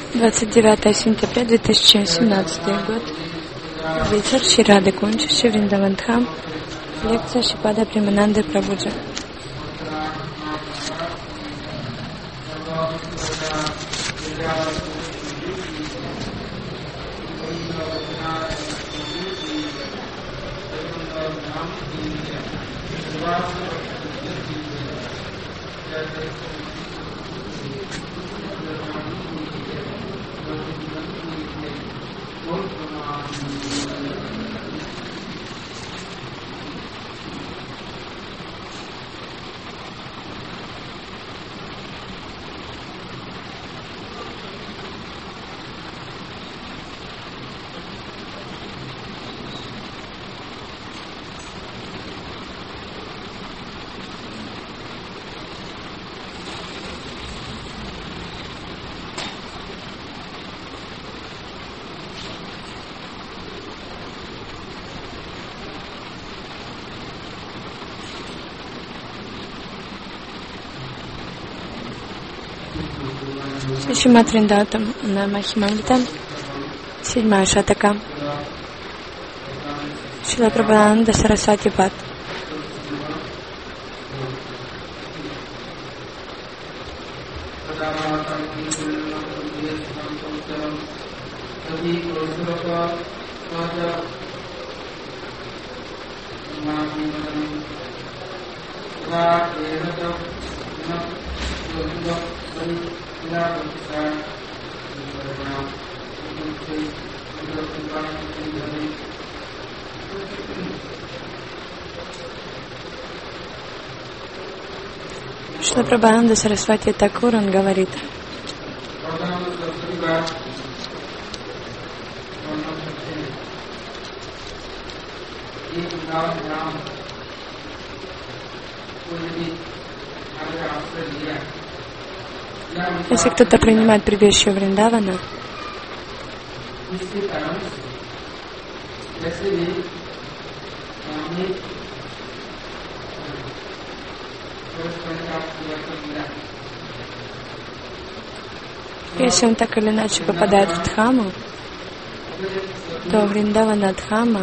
29 сентября 2017 год. Вечер Шри Рады Кунджа, Шри Вриндаван Дхам. Лекция Шрипада Премананды Прабхуджи. Шримад Вриндаван Махимамритам, 7 шатака. Шрила Прабхупада Сарасвати Пад. Шрила Прабхупада Сарасвати Такур, он говорит: если кто-то принимает прибежище Вриндавана, если он так или иначе попадает в Дхаму, то Вриндавана Дхама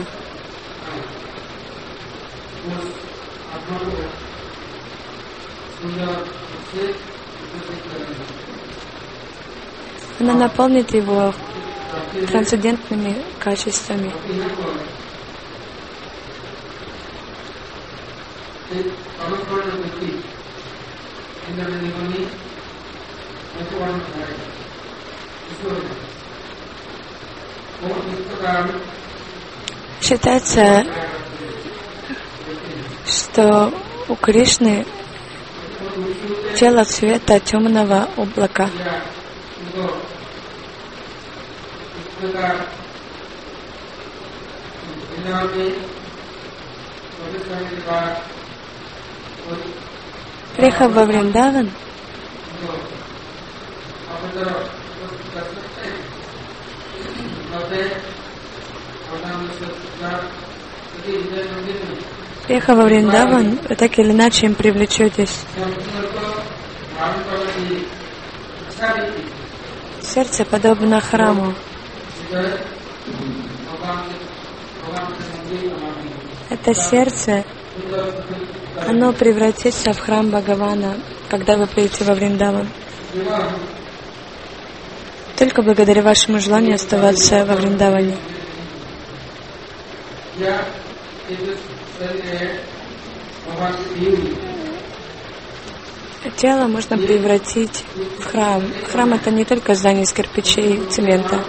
она наполнит его трансцендентными качествами. Считается, что у Кришны тело цвета темного облака. Приехав во Вриндаван, вы так или иначе им привлечетесь. Сердце подобно храму. Это сердце, оно превратится в храм Бхагавана, когда вы приедете во Вриндаван. Только благодаря вашему желанию оставаться во Вриндаване. Тело можно превратить в храм. Храм — это не только здание из кирпичей и цемента.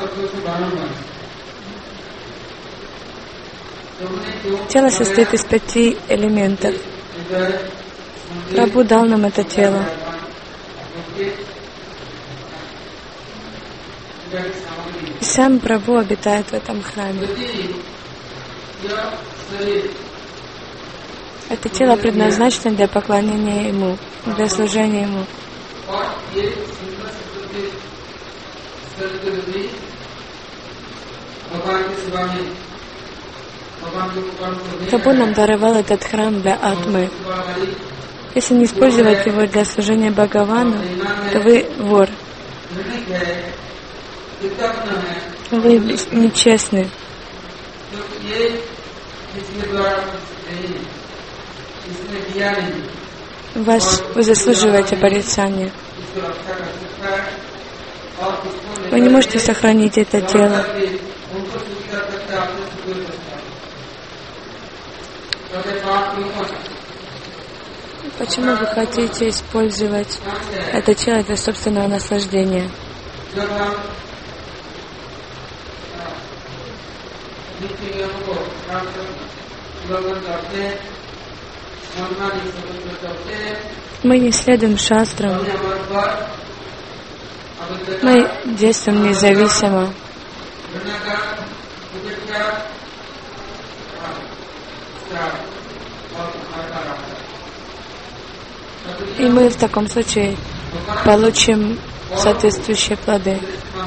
Тело состоит из 5 элементов. Прабху дал нам это тело. И сам Прабху обитает в этом храме. Это тело предназначено для поклонения Ему, для служения Ему. Прабху нам даровал этот храм для Атмы. Если не использовать его для служения Бхагавану, то вы вор. Вы нечестны. Вы заслуживаете порицания. Вы не можете сохранить это тело. Почему вы хотите использовать это тело для собственного наслаждения? Мы не следуем шастрам. Мы действуем независимо. И мы в таком случае получим соответствующие плоды.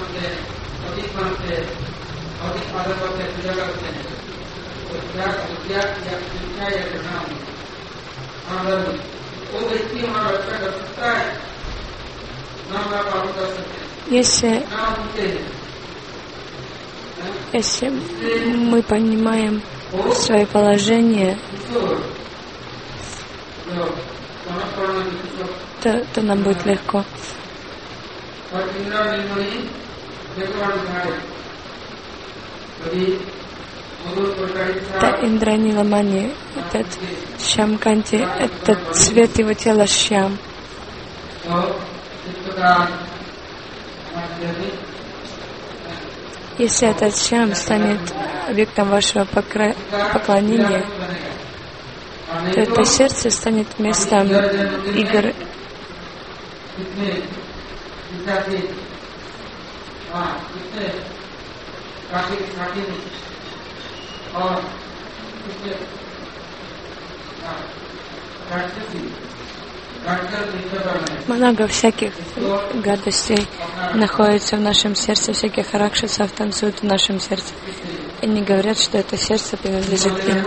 Если мы понимаем свое положение, то нам будет легко. Это Индранила Мани, этот Шьямканти, этот цвет его тела Шьям. Если этот Шьям станет объектом вашего поклонения, то это сердце станет местом игр. Много всяких гадостей находится в нашем сердце, всяких ракшасов танцуют в нашем сердце. И не говорят, что это сердце принадлежит им.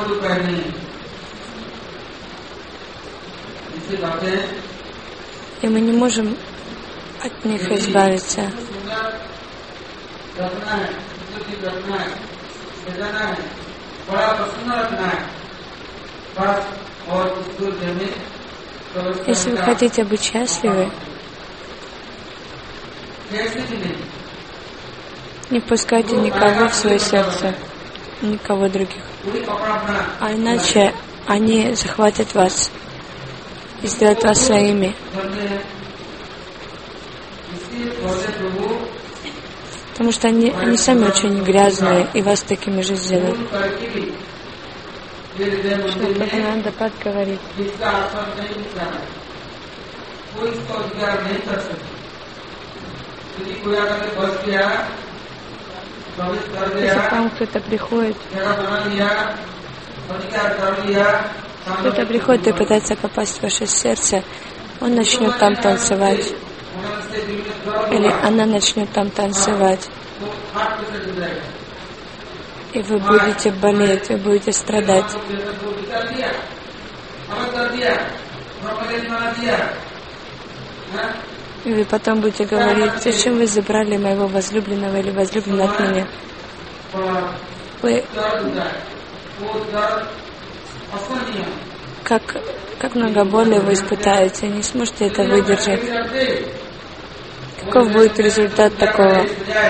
И мы не можем от них избавиться. Если вы хотите быть счастливы, не пускайте никого в свое сердце, никого других. А иначе они захватят вас и сделают вас своими. Потому что они сами очень грязные и вас такими же сделают. Шри Прабхупад говорит, если к вам кто-то приходит и пытается попасть в ваше сердце, он начнет там танцевать. Или она начнет там танцевать. И вы будете болеть, вы будете страдать. И вы потом будете говорить, зачем вы забрали моего возлюбленного или возлюбленного от меня? Вы как много боли вы испытаете, не сможете это выдержать. Каков будет результат такого?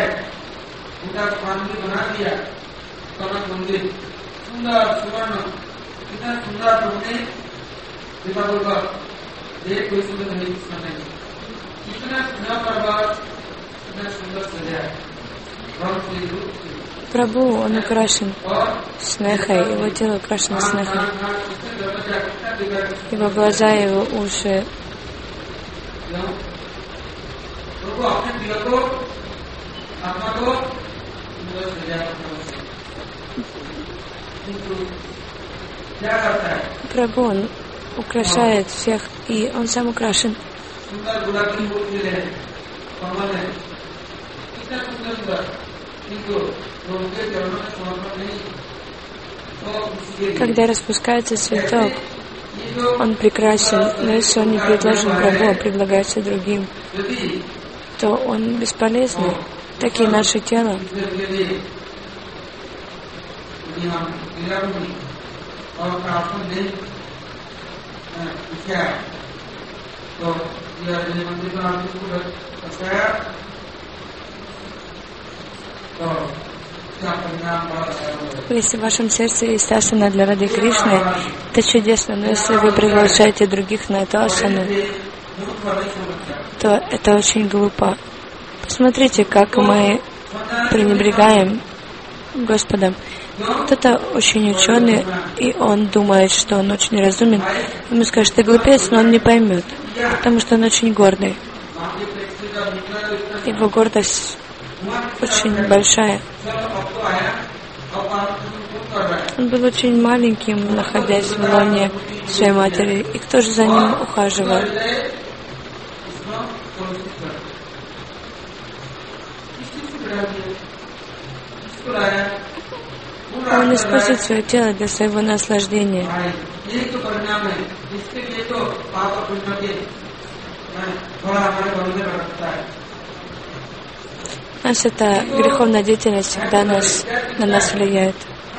Прабху, он украшен снехой, его тело украшено снехой, его глаза, его уши. Прабху, он украшает всех, и он сам украшен. Когда распускается цветок, он прекрасен, но если он не предложен Прабху, а предлагается другим, то он бесполезный. так и наше тело. Если в вашем сердце есть асана для Рады Кришны, это чудесно, но если вы приглашаете других на эту асану, то это очень глупо. Посмотрите, как мы пренебрегаем Господом. Кто-то очень ученый, и он думает, что он очень разумен. Ему скажут, ты глупец, но он не поймет, потому что он очень гордый. Его гордость очень большая. Он был очень маленьким, находясь в лоне своей матери. И кто же за ним ухаживал? Он использует свое тело для своего наслаждения. Наша эта греховная деятельность всегда на нас влияет.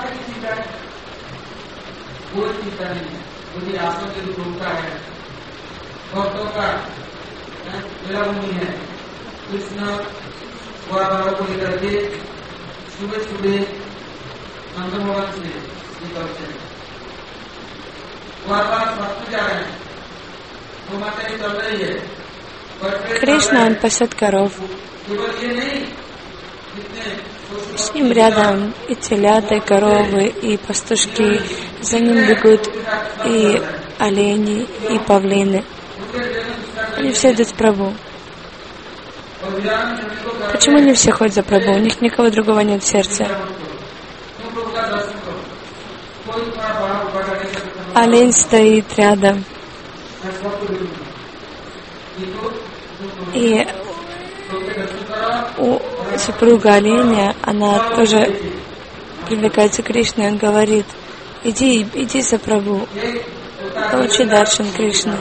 Кришна, он пасет коров. С ним рядом и телята, и коровы, и пастушки. За ним бегут и олени, и павлины. Они все идут с Прабху. Почему не все ходят за Прабху? У них никого другого нет в сердце. Олень стоит рядом. И супруга оленя, она тоже привлекается к Кришне, он говорит, иди за Прабху, получи даршан Кришны.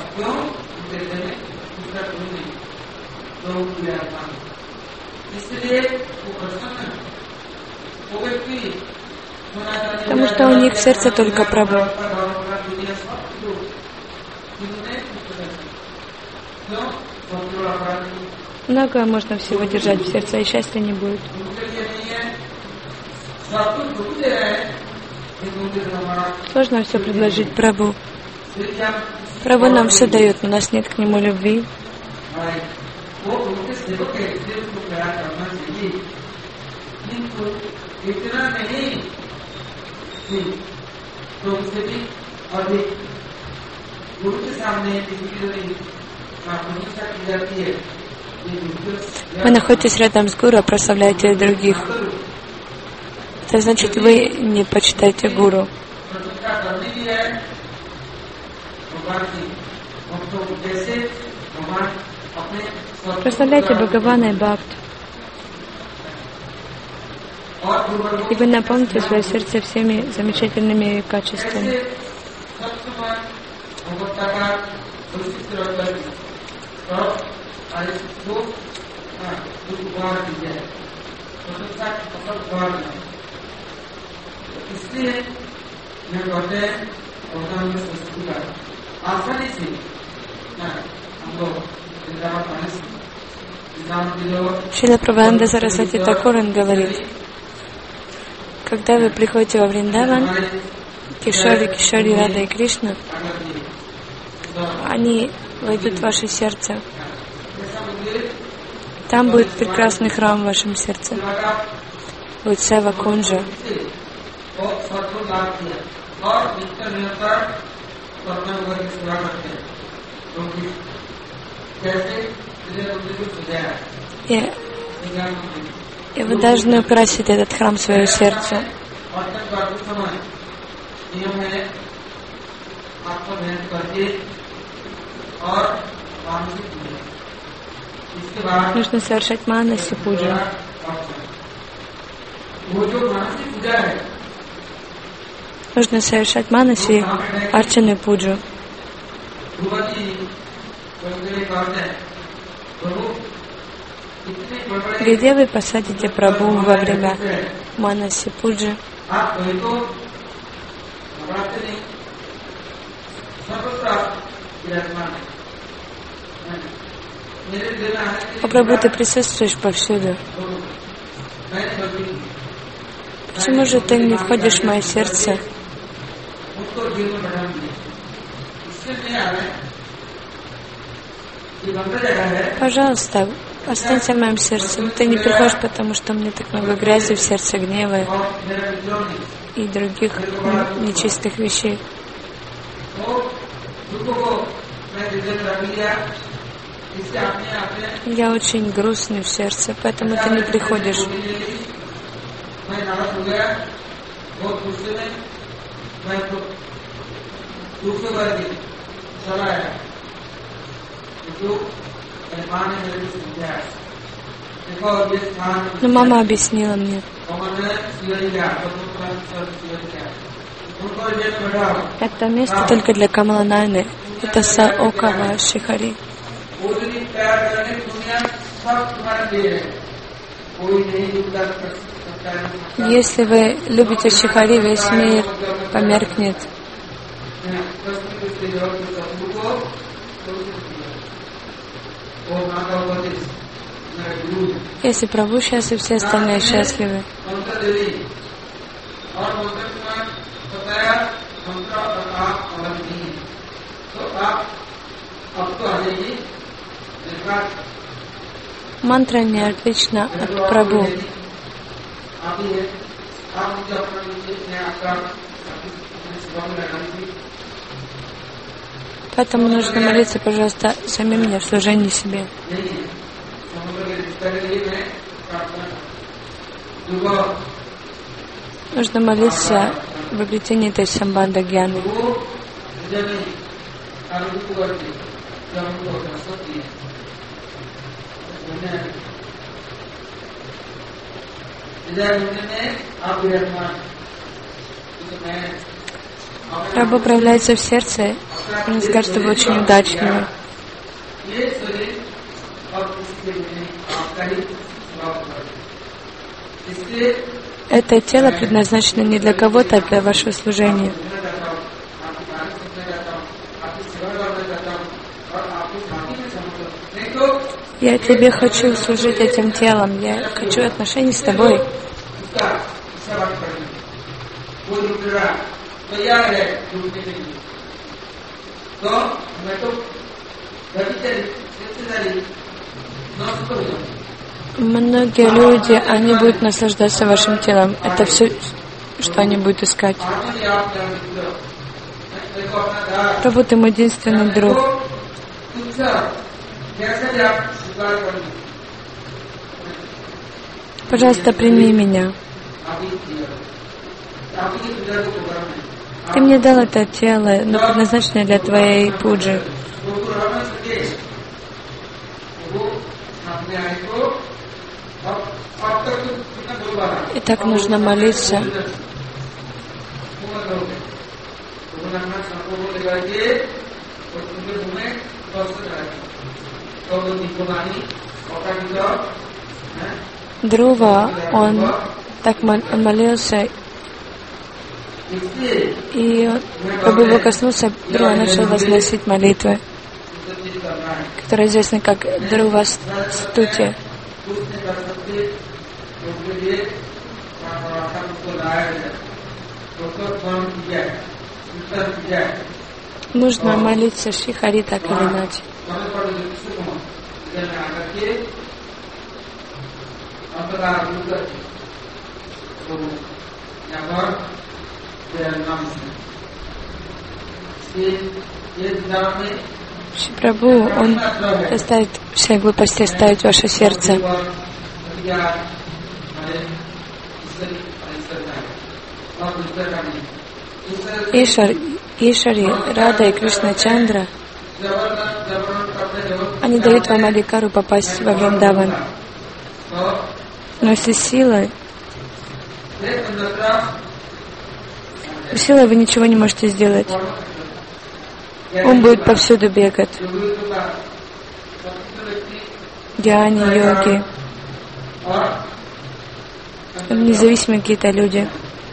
Потому что у них в сердце только Прабху. Много можно всего держать в сердце, и счастья не будет. Сложно все предложить Прабху. Прабху нам все дает, но у нас нет к нему любви. Вы находитесь рядом с гуру, прославляете других. Это значит, вы не почитаете гуру. Прославляйте Бхагавана и Бхакт. И вы наполните свое сердце всеми замечательными качествами. Шрила Прабхупада Сарасвати Такур говорит, когда вы приходите во Вриндаван, Кишори, Рада и Кришна, они войдут в ваше сердце. Там будет прекрасный храм в вашем сердце. Будет Сева Кунджа. И вы должны украсить этот храм своего сердца. Нужно совершать манаси пуджу. Нужно совершать манаси арчану пуджу. Где вы посадите Прабху во время Манаси Пуджи? О Прабху, ты присутствуешь повсюду. Почему же ты не входишь в мое сердце? Пожалуйста, останься в моем сердце. Но ты не приходишь, потому что у меня так много грязи в сердце, гнева и других нечистых вещей. Я очень грустный в сердце, поэтому ты не приходишь. Но мама объяснила мне. Это место только для Камаланайны. Это Саокава Шихари. Если вы любите Шихари, весь мир померкнет. Если Прабху счастлив, все остальные счастливы. Мантра не отлична от Прабху. Поэтому нужно молиться, пожалуйста, сами меня в служении себе. Нужно молиться в обретении этой самбанда гьяны. Прабху проявляется в сердце, он скажет, что вы очень удачливы. Это тело предназначено не для кого-то, а для вашего служения. Я тебе хочу служить этим телом, я хочу отношений с тобой. Многие люди, они будут наслаждаться вашим телом. Это все, что они будут искать. Прабху, ты мой единственный друг. Пожалуйста, прими меня. Ты мне дал это тело, но предназначенное для твоей пуджи. И так нужно молиться. Друва, он молился, и Прабху его коснулся, Друва начал возносить молитвы, которые известны как Друва Стути. Нужно молиться Шихари так или иначе. Шри Прабху, он заставит все глупости оставить ваше сердце. Ишари, Рада и Кришна Чандра, они дают вам адикару попасть во Вриндаван. Но если силой вы ничего не можете сделать. Он будет повсюду бегать. Дьяни, йоги, независимые какие-то люди.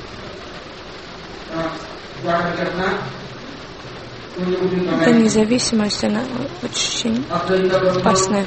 Эта независимость, она очень опасная.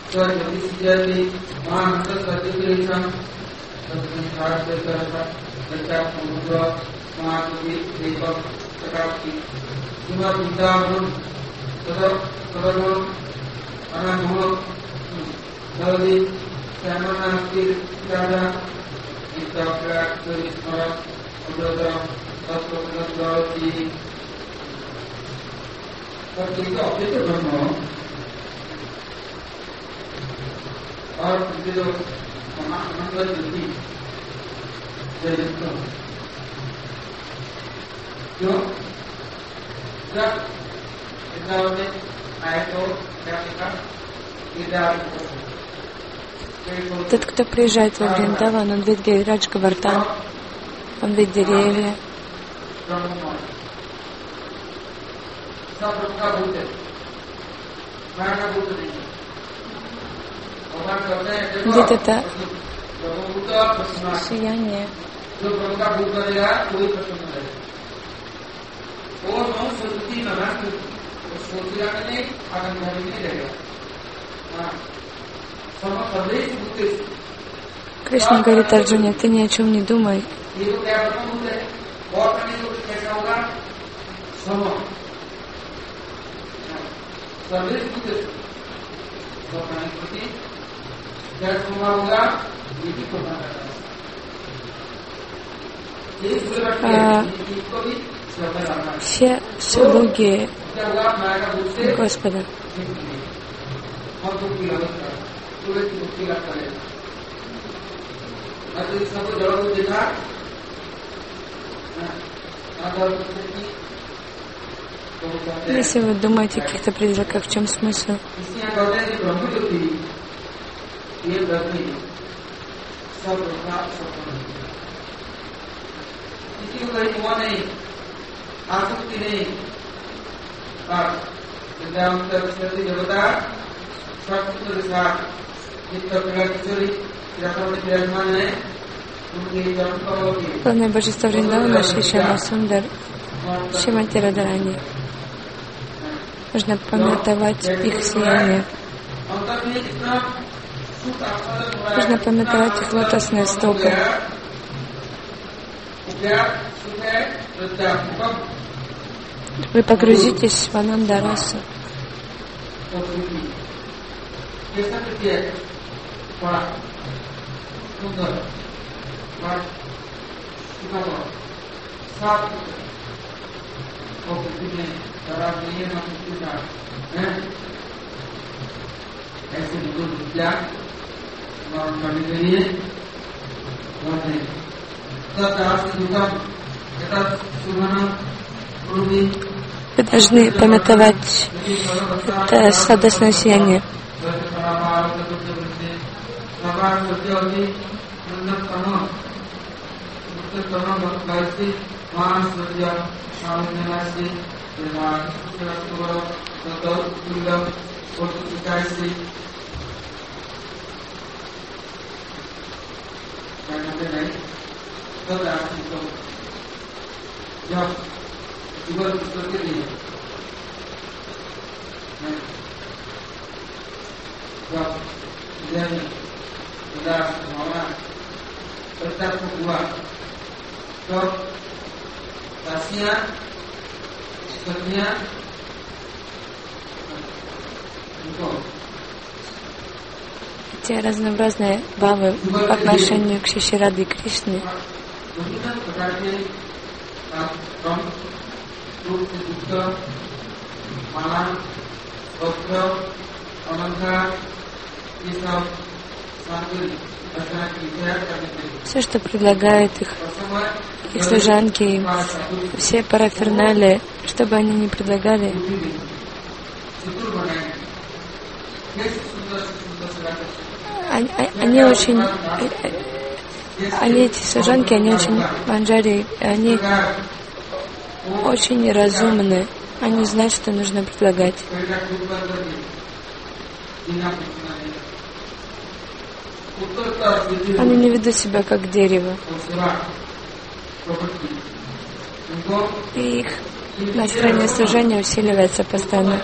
Тот, кто приезжает во Вриндаван, он видит Гиридж Говардхан, он видит деревья. Видит это сияние. Кришна говорит Арджуне, ты ни о чем не думай. Все слуги Господа. Если вы думаете о каких-то призраках, в чем смысл? Главное божество Вриндавана, Шри Шьяма Сундар, Шримати Радхарани. Нужно памятовать их сияние. Нужно памятовать их лотосные стопы. Вы погрузитесь в Ананда-расу. Вы должны памятовать это сладостное сияние. Те разнообразные бхавы по отношению к Шри Радхе Кришне все, что предлагают их служанки, все параферналии, что бы они ни предлагали, они очень, эти служанки, они очень манджари, они очень разумны, они знают, что нужно предлагать. Они не ведут себя как дерево. И их настроение служения усиливается постоянно.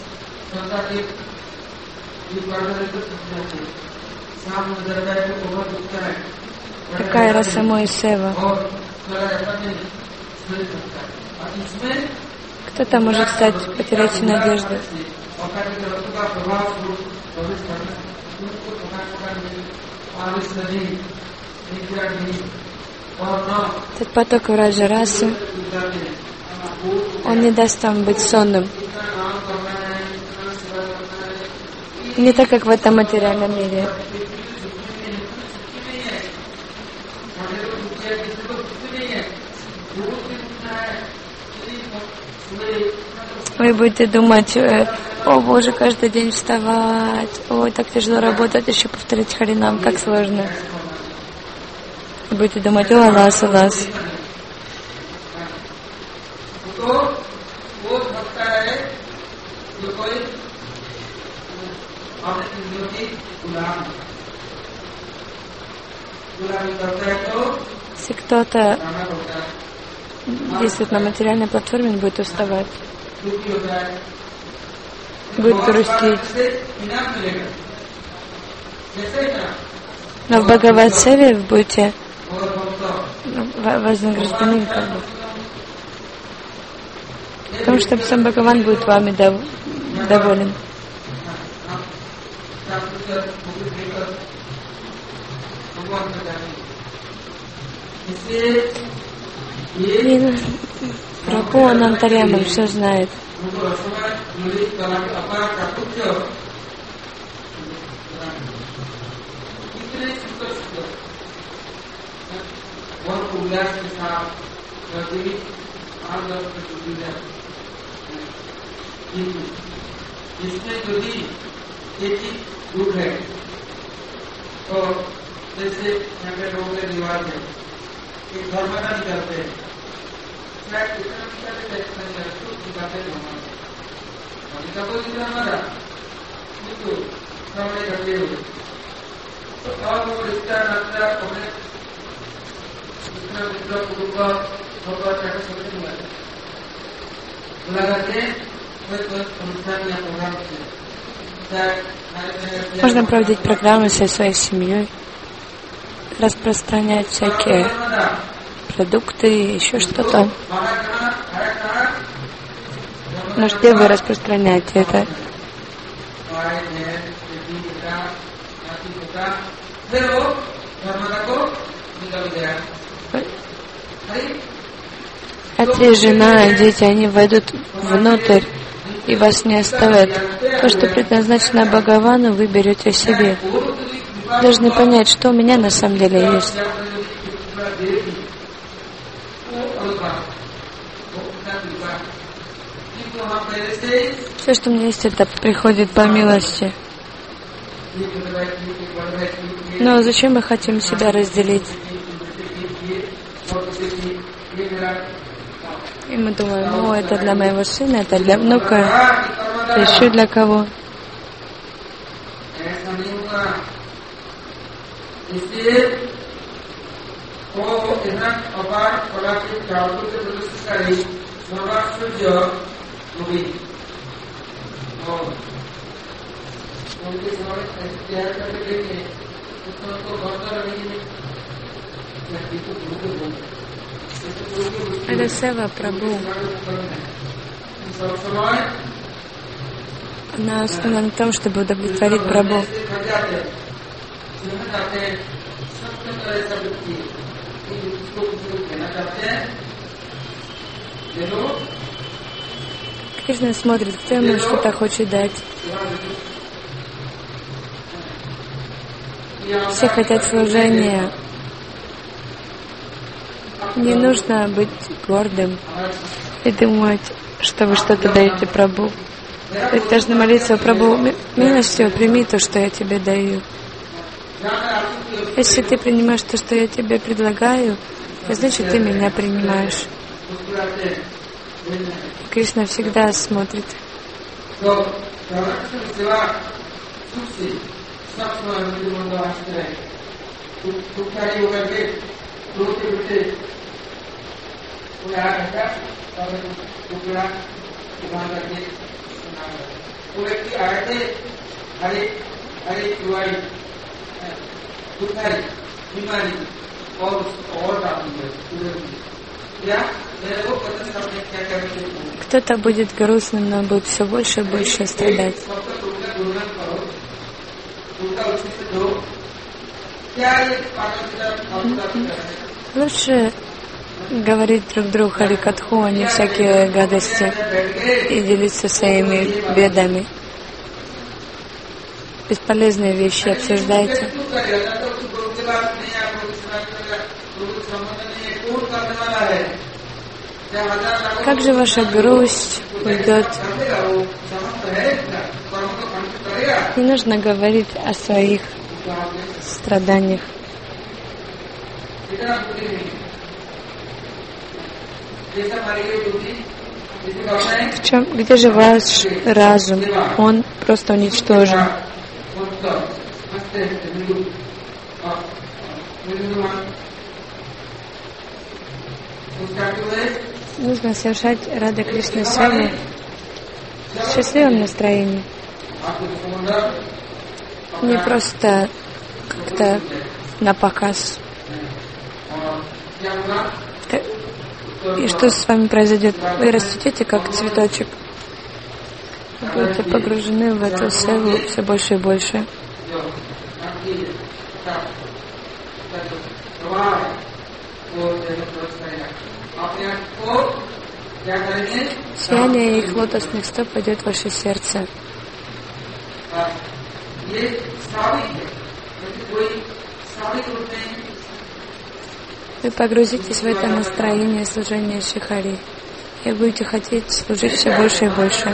Такая раса Мой Сева. Кто-то может потерять надежду. Этот поток вражьей расы, он не даст вам быть сонным. Не так, как в этом материальном мире. Вы будете думать: о Боже, каждый день вставать, ой, так тяжело работать, еще повторять Харинам, как сложно. Вы будете думать: о, Аллас, Аллас. Если кто-то действует на материальной платформе, он будет уставать, будет грустить. Но в Бхагават-севе вы будете вознаграждены как бы. Потому что сам Бхагаван будет вами доволен. И Прабху Анантарьяма, он все знает. Можно проводить программы со своей семьей, распространять всякие продукты, еще что-то. Но где вы распространяете это? Отец, жена, дети, они войдут внутрь и вас не оставят. То, что предназначено Бхагавану, вы берете себе. Должны понять, что у меня на самом деле есть. Все, что у меня есть, это приходит по милости. Но зачем мы хотим себя разделить? И мы думаем: ну, это для моего сына, это для внука, это еще для кого? Это Сева Прабху. Она основана на том, чтобы удовлетворить Прабху. Кришна смотрит, кто ему что-то хочет дать. Все хотят служения. Не нужно быть гордым и думать, что вы что-то даете Прабху. Вы должны молиться: Прабху, милостью прими то, что я тебе даю. Если ты принимаешь то, что я тебе предлагаю, то значит ты меня принимаешь. Кришна всегда смотрит. Кто-то будет грустным, но будет все больше и больше страдать. Лучше говорить друг другу харикатху, а не всякие гадости, и делиться своими бедами. Бесполезные вещи обсуждайте. Как же ваша грусть уйдет? Не нужно говорить о своих страданиях. Где же ваш разум? Он просто уничтожен. Нужно совершать Рада Кришна Севу в счастливом настроении. Не просто как-то на показ. И что с вами произойдет? Вы расцветете как цветочек. Вы будете погружены в эту севу все больше и больше. Сияние их лотосных стоп пойдет в ваше сердце. Вы погрузитесь в это настроение служения Шихари и будете хотеть служить все больше и больше.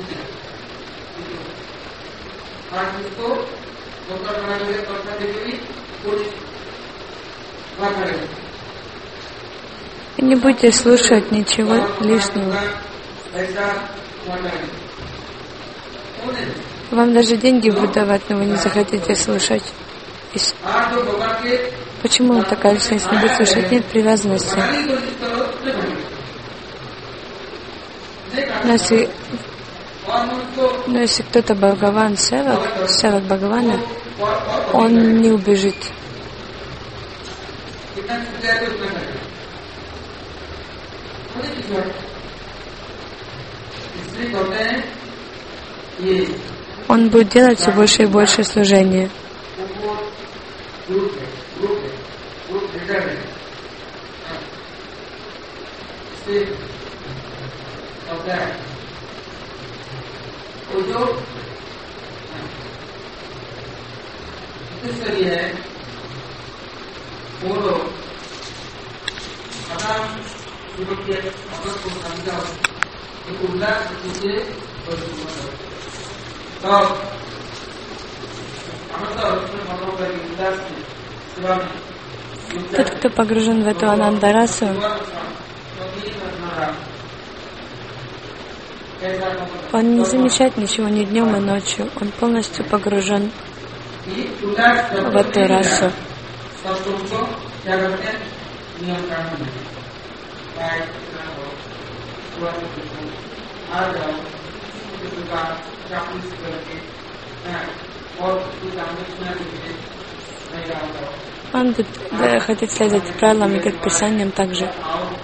И не будете слушать ничего лишнего. Вам даже деньги будут давать, но вы не захотите слушать. Почему такая личность не будет слушать? Нет привязанности. Но если кто-то Бхагаван севак Бхагавана, он не убежит. Он будет делать все больше и больше служения. Тот, кто погружен в эту анандарасу, он не замечает ничего ни днем, ни ночью. Он полностью погружен в эту расу. Он будет хотеть следовать правилам и предписаниям также.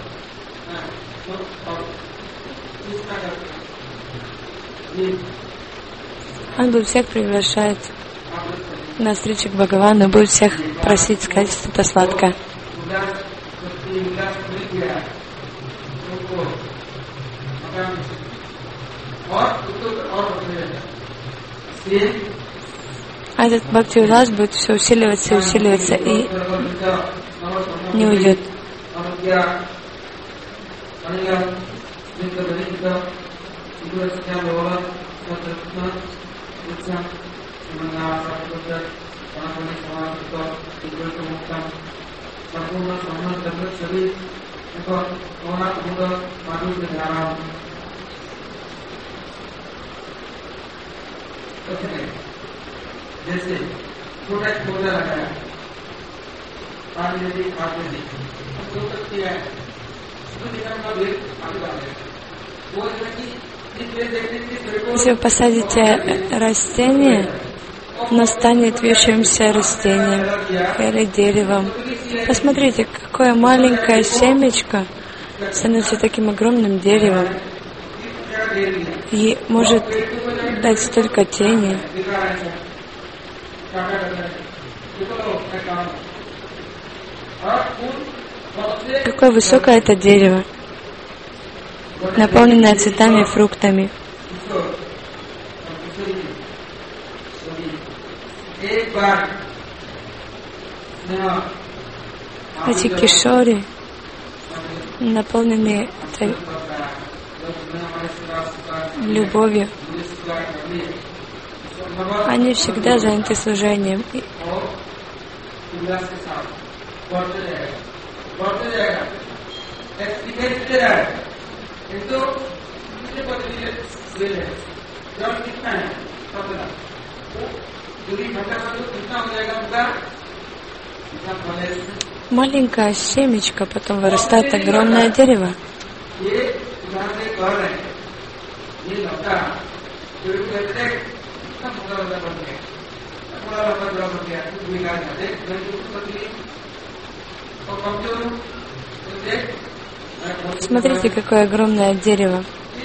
Он будет всех приглашать на встречу к Бхагавану, будет всех просить сказать что-то сладкое. А этот бхакти-вилас будет все усиливаться и усиливаться и не уйдет. जैसे Если вы посадите растение, оно станет вьющимся растением или деревом. Посмотрите, какое маленькое семечко становится таким огромным деревом и может дать столько тени. Какое высокое это дерево, наполненное цветами и фруктами. Эти кишори, наполненные этой любовью, они всегда заняты служением. Маленькое семечко потом вырастает огромное дерево. Смотрите, какое огромное дерево.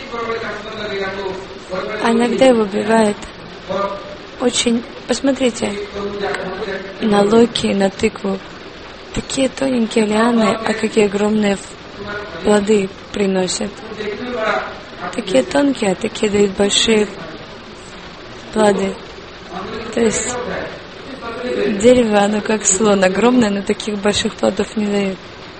А иногда его убивает очень... Посмотрите на луки, на тыкву. Такие тоненькие лианы, а какие огромные плоды приносят. Такие тонкие, а такие дают большие плоды. То есть дерево, оно как слон, огромное, но таких больших плодов не дает.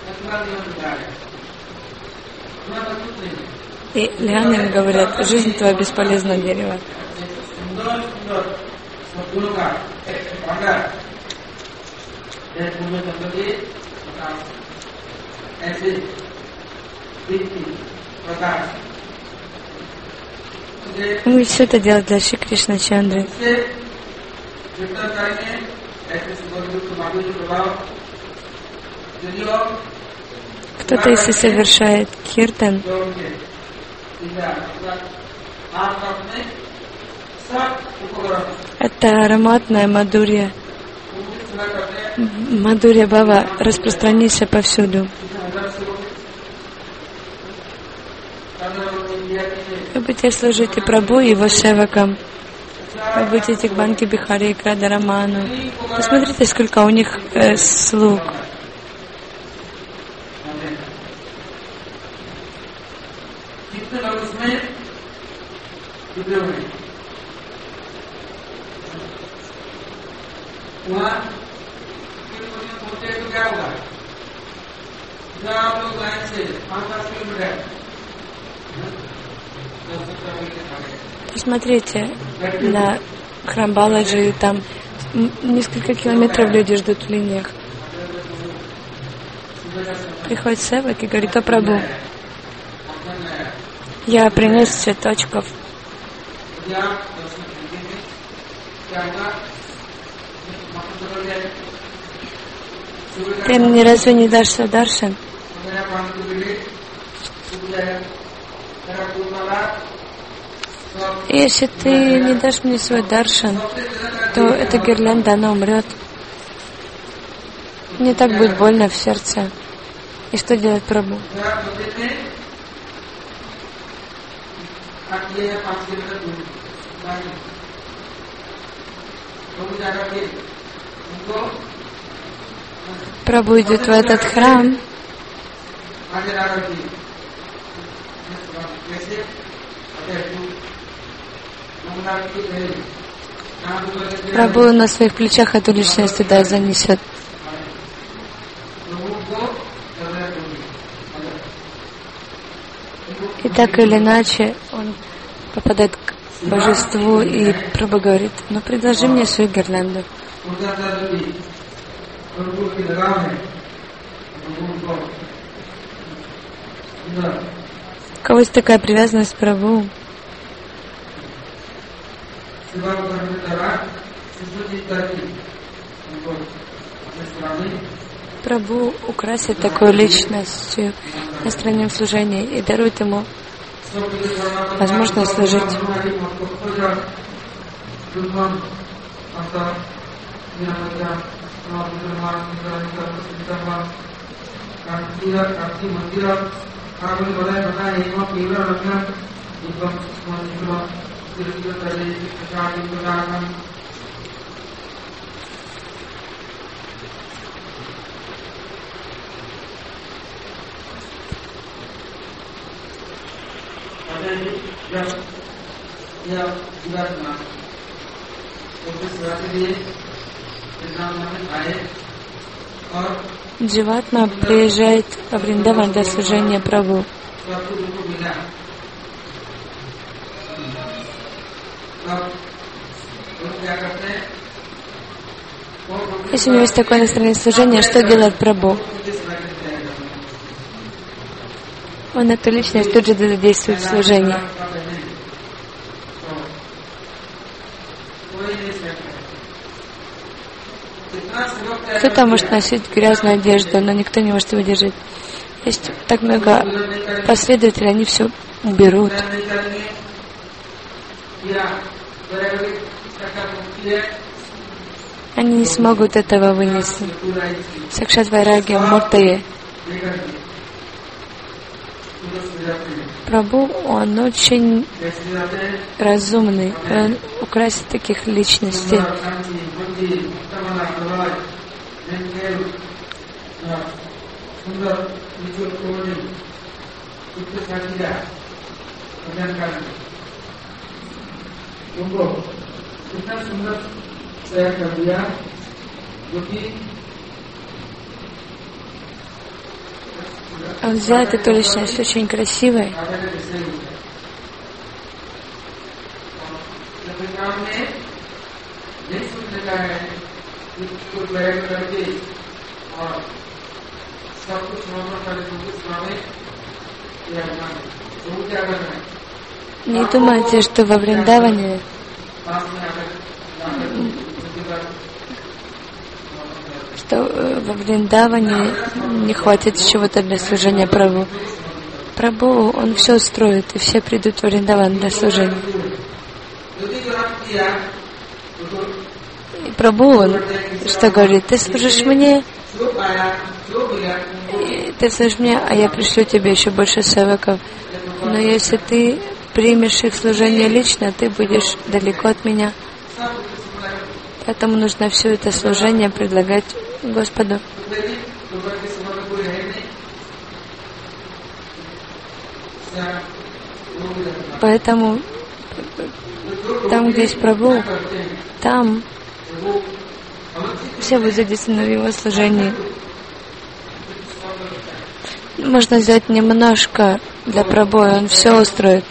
И лианы им говорят: жизнь твоя бесполезна, дерево. Мы все это делаем для Шри Кришна Чандры. Кто-то, если совершает киртан, это ароматная мадурья. Мадурья Бава, распространится повсюду. Вы будете служить и Прабху, и его севакам. Вы будете к Банки Бихари и к Радараману. Посмотрите, сколько у них слуг. Посмотрите на храм Баладжи, там несколько километров люди ждут в линиях. Приходит севак и говорит: о Прабху, я принес цветочков. Ты мне разве не дашь свой даршан? Если ты не дашь мне свой даршан, то эта гирлянда, она умрет. Мне так будет больно в сердце. И что делать Прабху? Прабху идет в этот храм. Прабху на своих плечах эту личность туда занесет. И так или иначе он попадает к божеству, и Прабху говорит: ну предложи мне свою гирлянду. У кого есть такая привязанность к Прабху? Прабху украсит такой личностью настроением служения и дарует ему возможность служить. Дживатма приезжает в Вриндаван для служения Прабху. Если у него есть такое настроение служения, что делает Прабху? Он эту личность тут же задействует в служении. Кто-то может носить грязную одежду, но никто не может его держать. Есть так много последователей, они все уберут. Они не смогут этого вынести. Сакшат Вайраги Муртае. Прабху, он очень разумный, он украсит таких личностей. Он взял эту личность очень красивой. Не думайте, что во Вриндаване не хватит чего-то для служения Прабху. Прабху, он все устроит, и все придут в Вриндаван для служения. И Прабху, он что говорит? Ты служишь мне, ты служишь мне, а я пришлю тебе еще больше севаков. Но если ты примешь их служение лично, ты будешь далеко от меня. Поэтому нужно все это служение предлагать Господу. Поэтому там, где есть Прабху, там все будут задействованы в его служении. Можно взять немножко для Прабху, и он все устроит.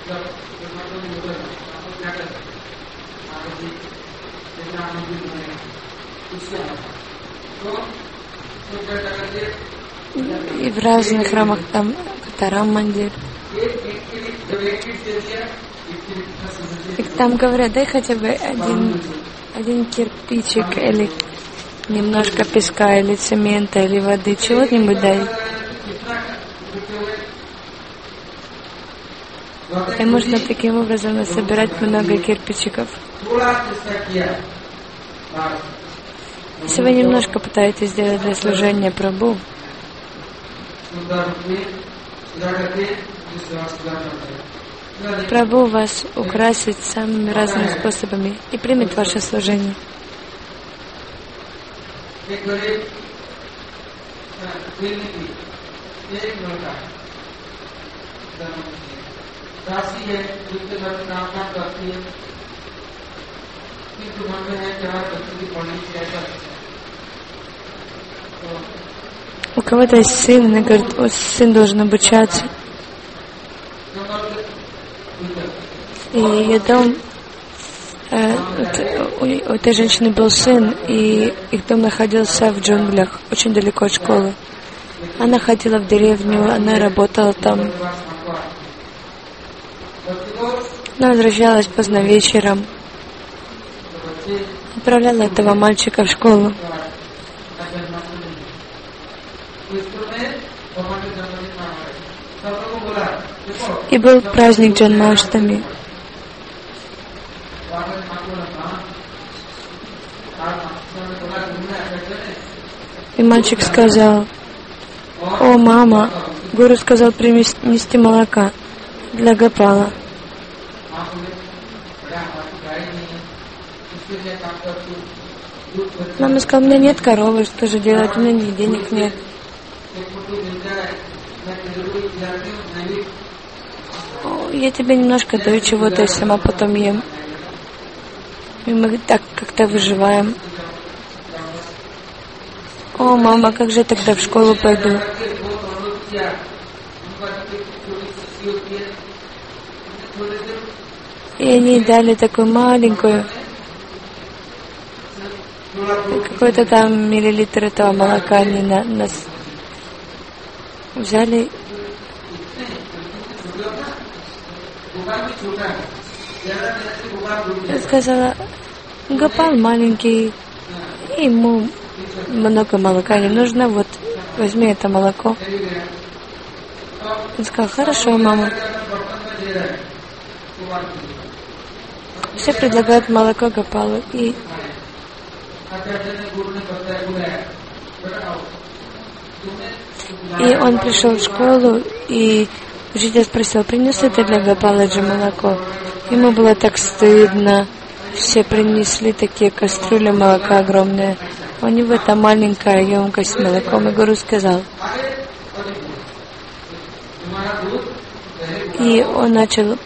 И в разных храмах там Тарам Мандир. И там говорят, дай хотя бы один кирпичик или немножко песка, или цемента, или воды, чего-нибудь дай. И можно таким образом собирать много кирпичиков. Если вы немножко пытаетесь сделать для служения Прабху, Прабху вас украсит самыми разными способами и примет ваше служение. У кого-то есть сын, она говорит, сын должен обучаться. И ее дом, у этой женщины был сын, и их дом находился в джунглях, очень далеко от школы. Она ходила в деревню, она работала там. Она возвращалась поздно вечером. отправляла этого мальчика в школу. И был праздник Джанмаштами. И мальчик сказал: «О, мама, гуру сказал принести молока для Гопала». Мама сказала: «У меня нет коровы, что же делать, у меня ни денег нет». «Я тебе немножко даю чего-то, и сама потом ем». И мы так как-то выживаем. «О, мама, как же я тогда в школу пойду?» И они дали такую маленькую, какой-то там миллилитр этого молока они нас взяли. Я сказала: «Гопал маленький, ему много молока не нужно, вот возьми это молоко». Он сказал: «Хорошо, мама». Все предлагают молоко Гопалу, и он пришел в школу, и учитель спросил: «Принесли ты для Гопаладжи молоко?» Ему было так стыдно. Все принесли такие кастрюли молока огромные. У него там маленькая емкость с молоком. И гуру сказал. И он начал.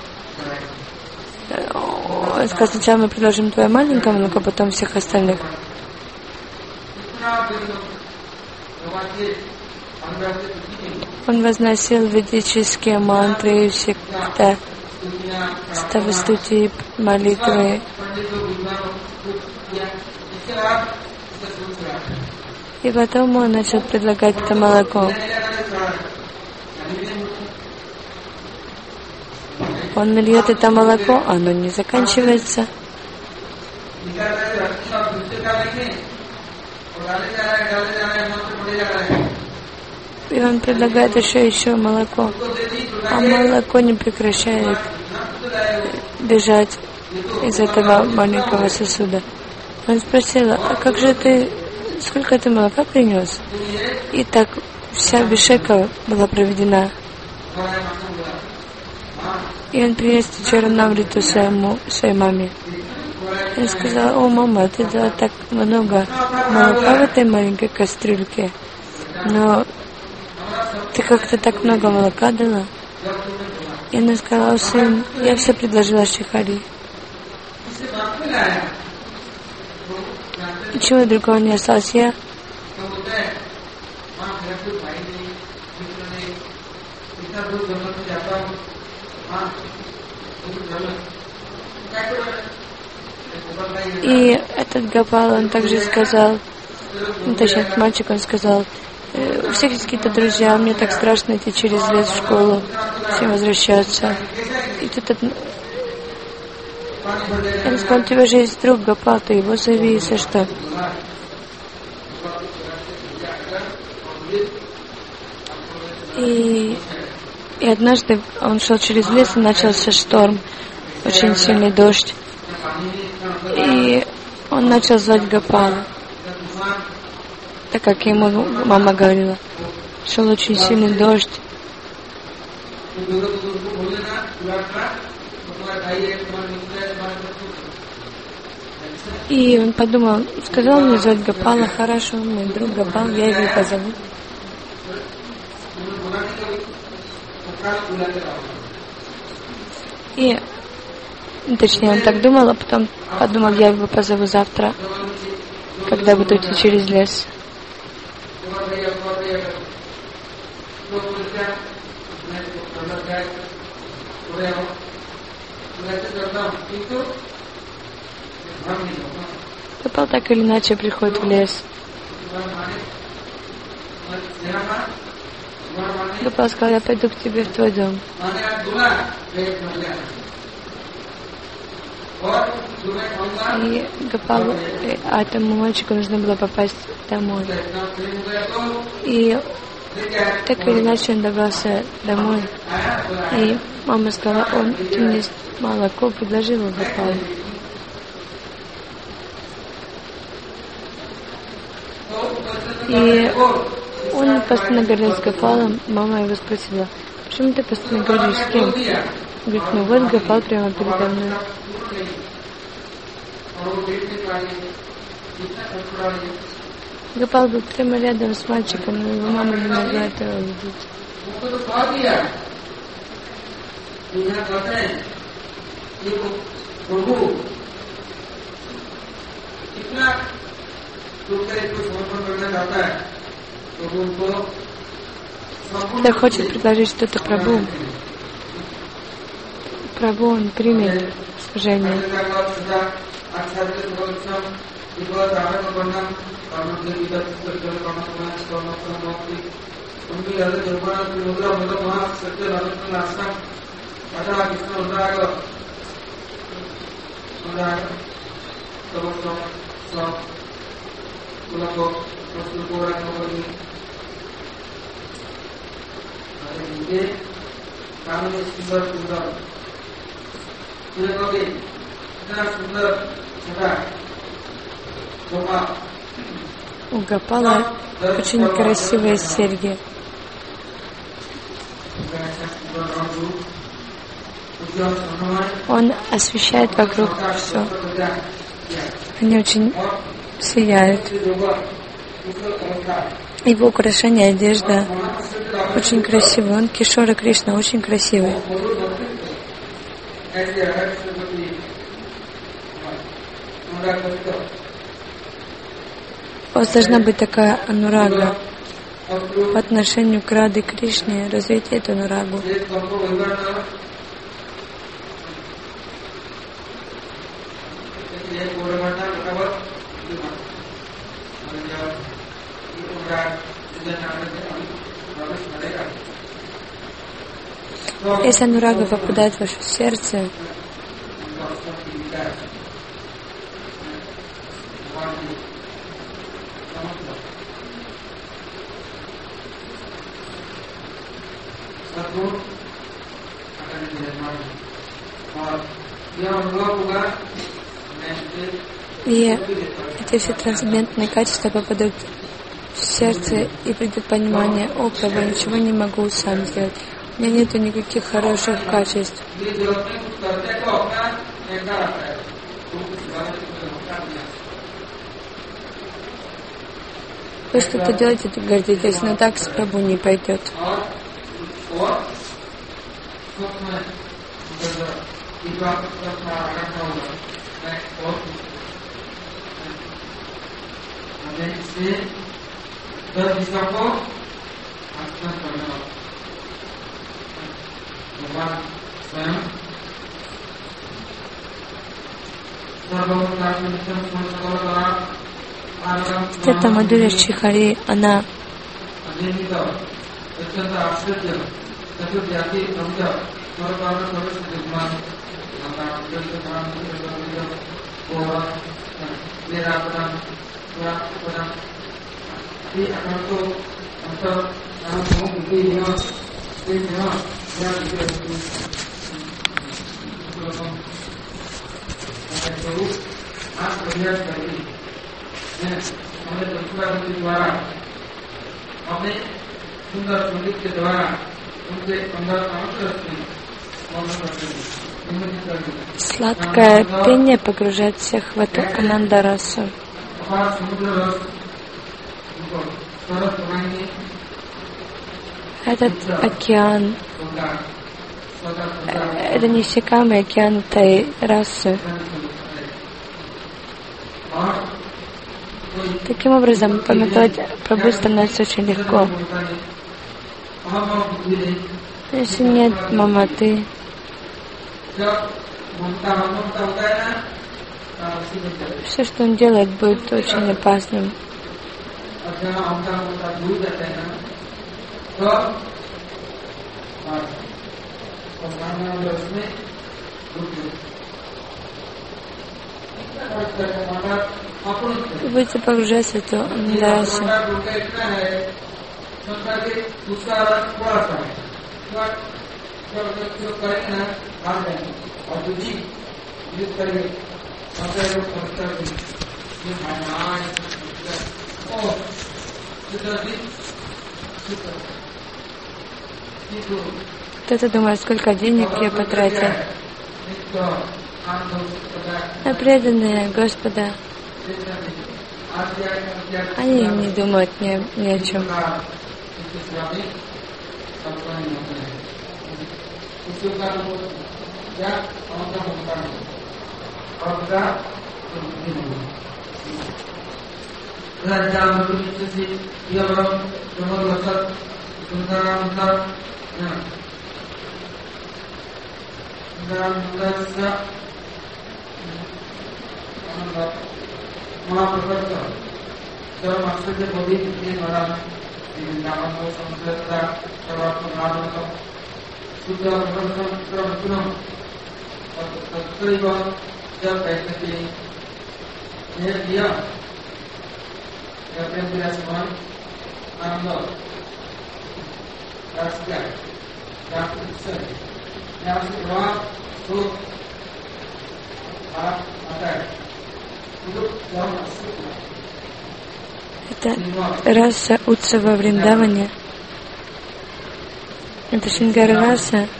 Он сказал: «Сначала мы предложим твое маленькое молоко, потом всех остальных». Он возносил ведические мантры и все ставастути, молитвы. И потом он начал предлагать это молоко. Он нальет это молоко, оно не заканчивается. И он предлагает еще молоко. А молоко не прекращает бежать из этого маленького сосуда. Он спросил: «А как же ты, сколько ты молока принес?» И так вся бешека была проведена. И он принес Чаранамриту своей маме. И он сказал: «О, мама, ты дала так много молока в этой маленькой кастрюльке, но ты как-то так много молока дала». И она сказала: «О, сын, я все предложила Шрихари. Ничего другого не осталось. Я И этот Гопал, он также сказал, точнее, этот мальчик, он сказал: «У всех есть какие-то друзья, мне так страшно идти через лес в школу, всем возвращаться». И тут он сказал: «У тебя же есть друг Гопал, ты его зови, если что». И однажды он шел через лес, и начался шторм, очень сильный дождь. И он начал звать Гопала, так как ему мама говорила. Шел очень сильный дождь. И он подумал, сказал мне звать Гопала: «Хорошо, мой друг Гопал, я его позову». И, точнее, он так думал, а потом подумал: я его позову завтра, когда буду идти через лес. Гопал так или иначе приходит в лес. Гопал сказал: «Я пойду к тебе в твой дом». И Гопалу, этому мальчику нужно было попасть домой. И так или иначе он добрался домой. И мама сказала: ты мне молоко предложила Гопалу. И он постоянно говорил с Гопалом. Мама его спросила: почему ты постоянно говоришь, с кем? Он говорит: ну вот Гопал прямо передо мной. Гопал был прямо рядом с мальчиком, но его мама не могла этого увидеть. Кто хочет предложить что-то Прабху, он примет служение. У Гопала очень красивые серьги. Он освещает вокруг все. Они очень сияют. Его украшение, одежда очень красивая. Он Кишора Кришна, очень красивый. У вас должна быть такая анурага по отношению к Раде Кришне, развить эту анурагу. Если анурага попадает в ваше сердце, и эти все трансцендентные качества попадут в сердце, и придет понимание: о, Прабху, я ничего не могу сам сделать. У меня нету никаких хороших качеств. Вы что-то делаете, то гордитесь, но так с Прабху не пойдет. Это Мадхурья Шрихари, она сладкое пение погружает всех в эту анандарасу. Этот океан, это неиссякаемый океан этой расы. Таким образом, помятовать Прабху становится очень легко. Если нет маматы, все, что он делает, будет очень опасным. Вы будете погружаться в эту расу. Кто-то думает, сколько денег я потратил. А преданные Господа, они не думают ни о чем. Это раса Утсава Вриндаване. Это Шингара раса.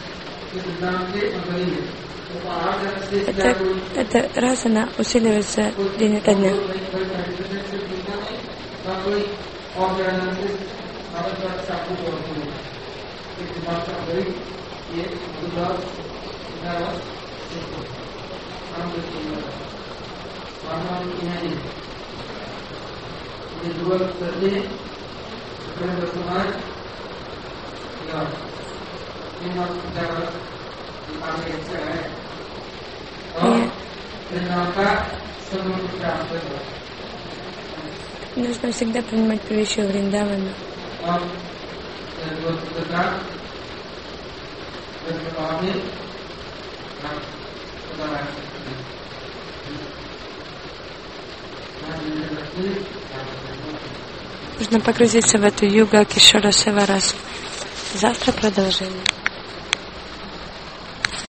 Эта раса, она усиливается день ото дня. И нужно всегда принимать пищу Вриндавана. Нужно погрузиться в эту юга Кишора Севарасу. Завтра продолжение.